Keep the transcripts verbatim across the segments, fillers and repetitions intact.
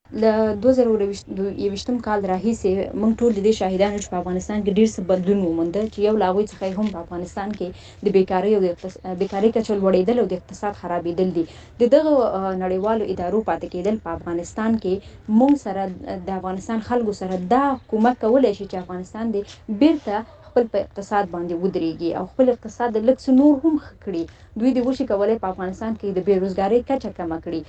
له دوه زره یوویشتم کال راهیسې موږ ټول د دې شاهدان یو چې په افغانستان کې ډېر څه بدلون ومونده، چې یو له هغوی څخه هم په افغانستان کې د بیکارۍ او د بیکارۍ کچه لوړېدل او د اقتصاد خرابېدل دي. د دغه نړیوالو ادارو پاتې کېدل په افغانستان کې موږ سره د افغانستان خلکو سره دا کومک کولی شي چې افغانستان دې بیرته خپل په اقتصاد باندې ودرېږي او خپل اقتصاد لږ څه نور هم ښه کړي. دوی دې وشي کولی په افغانستان کې د بېروزګارۍ کچه کمه کړي.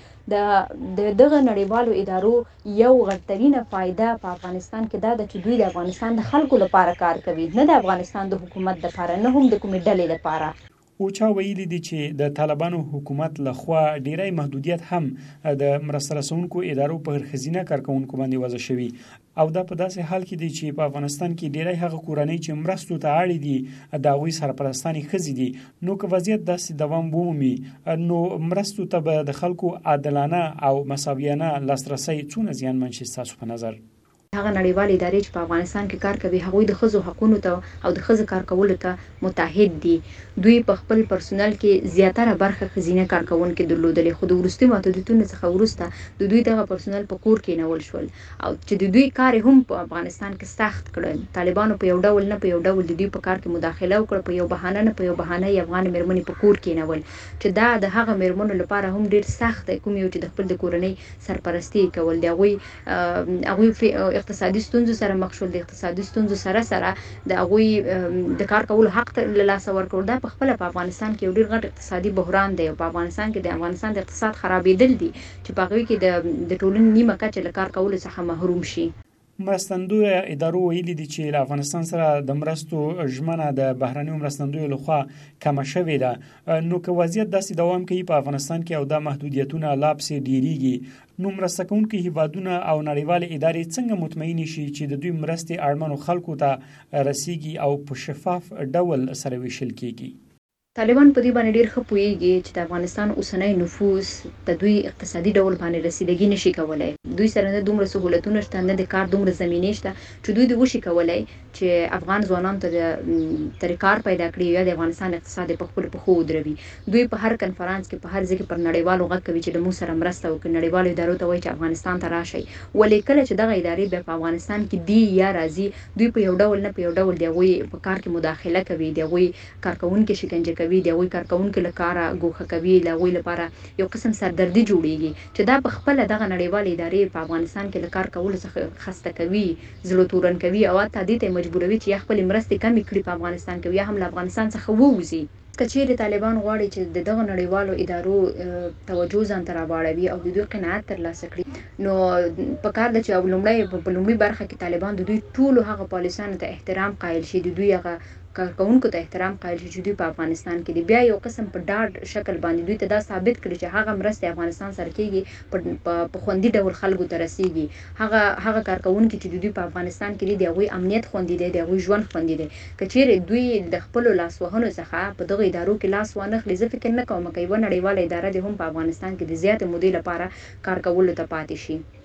د دغه نړیوالو ادارو یو غټترینه فایده په افغانستان کې دا ده چې دوی د افغانستان د خلکو لپاره کار کوي، نه د افغانستان د حکومت لپاره، نه هم د کومې ډلې لپاره. اوچا ویلي دي چې د طالبانو حکومت لخوا ډیری محدودیت هم د مرسته رسونکو ادارو په ښځینه کارکونکو باندې وضع شوي، او دا په داسې حال کې دی چې په افغانستان کې ډیری هغه کورنۍ چې مرستو ته اړ دي د هغوی سرپرستانې ښځې دي. نو که وضعیت داسې دوام ومومي نو مرستو ته به د خلکو عادلانه او مساویانه لاسرسی څونه زیانمن شي ستاسو په نظر؟ هغه نړیوالې ادارې چې په افغانستان کې کار کوي هغوی د ښځو حقونو ته او د ښځو کار کولو ته متحد دي. دوی په خپل پرسونل کې زیاتره برخه ښځینه کارکوونکي درلودلې، خو د وروستي محدودیتونو څخه وروسته د دوی دغه پرسونل په کور کې نول شول او چې د دوی کار هم په افغانستان کې سخت کړل. طالبانو په یو ډول نه په یو ډول د دوی په کار کې مداخله وکړه، په یو بهانه نه په یو بهانه یې افغان مېرمنې په کور کې نول، چې دا د هغه مېرمنو لپاره هم ډېر سخت دی کوم یو چې د خپل د کورنۍ سرپرستی کول. د هغوی هغوی اقتصادي ستونزو سره مخ شول، د اقتصادي ستونزو سره سره د هغوی د کار کولو حق له لاسه ورکړل. دا په خپله په افغانستان کې یو ډېر غټ اقتصادي بحران دی او په افغانستان کې د افغانستان د اقتصاد خرابېدل دي چې په هغوی کې د د ټولنې نیمه کچه له کار کولو څخه محروم شي. مرستندویه ادارو ویلي دي چې له افغانستان سره د مرستو ژمنه د بهرنیو مرستندویو لخوا کمه شوې ده. نو که وضعیت داسې دوام کوي په افغانستان کې او دا محدودیتونه لا پسې ډیریږي، نو مرسته کوونکي هیوادونه او نړیوالې ادارې څنګه مطمئن شي چې د دوی مرستې اړمنو خلکو ته رسیږي او په شفاف ډول سره ویشل کیږي؟ طالبان په دې باندې ډېر ښه پوهیږي چې د افغانستان اوسنی نفوس د دوی اقتصادي ډول باندې رسیدګي نشي کولای. دوی سره نه دومره سهولتونه شته، نه د کار دومره زمینې شته چې دوی د وشي کولای چې افغان ځوانانو ته د ترې کار پیدا کړي یا د افغانستان اقتصاد په خپلو پښو ودروي. دوی په هر کنفرانس کې په هر ځای کې پر نړیوالو غږ کوي چې د موږ سره مرسته وکړي، نړیوالو ادارو ته وایي چې افغانستان ته راشئ. ولې کله چې دغه ادارې بیا په افغانستان کې دي یا راځي، دوی په یو ډول نه په یو ډول د هغوی په کار کې مداخله کوي، د هغوی کارکوونکي شکنجه کوي، د هغوی کارکوونکي له کاره ګوښه کوي، د هغوی لپاره یو قسم سردردي جوړیږي چې دا په خپله دغه نړیوالې ادارې په افغانستان کې له کار کولو څخه خسته کوي، زړه تورن کوي او حتی دې ته یې مجبوروي چې یا خپلې مرستې کمې کړي په افغانستان کې یا هم له افغانستان څخه ووځي. که چیرې طالبان غواړي چې د دغه نړیوالو ادارو توجه ځان ته راواړوي او د دوی قناعت ترلاسه کړي، نو پکار ده چې لومړی په لومړي برخه کې طالبان د دوی ټولو هغه پالیسیانو ته احترام قایل شي، د دوی هغه کارکوونکو ته احترام قایل شي چې دوی په افغانستان کې دي. بیا یو قسم په ډاډ شکل باندې دوی ته دا ثابت کړي چې هغه مرستې افغانستان سره کېږي په خوندي ډول خلکو ته رسیږي. هغه هغه کارکوونکي چې دوی په افغانستان کې دي د هغوی امنیت خوندي دی، د هغوی ژوند خوندي دی. که چیرې دوی د خپلو لاسوهنو څخه په دغه ادارو کې لاس وانه خلي، زه فکر نه کوم که یوه نړیواله اداره دې هم په افغانستان کې د زیاتې مودې لپاره کار کولو ته پاتې شي.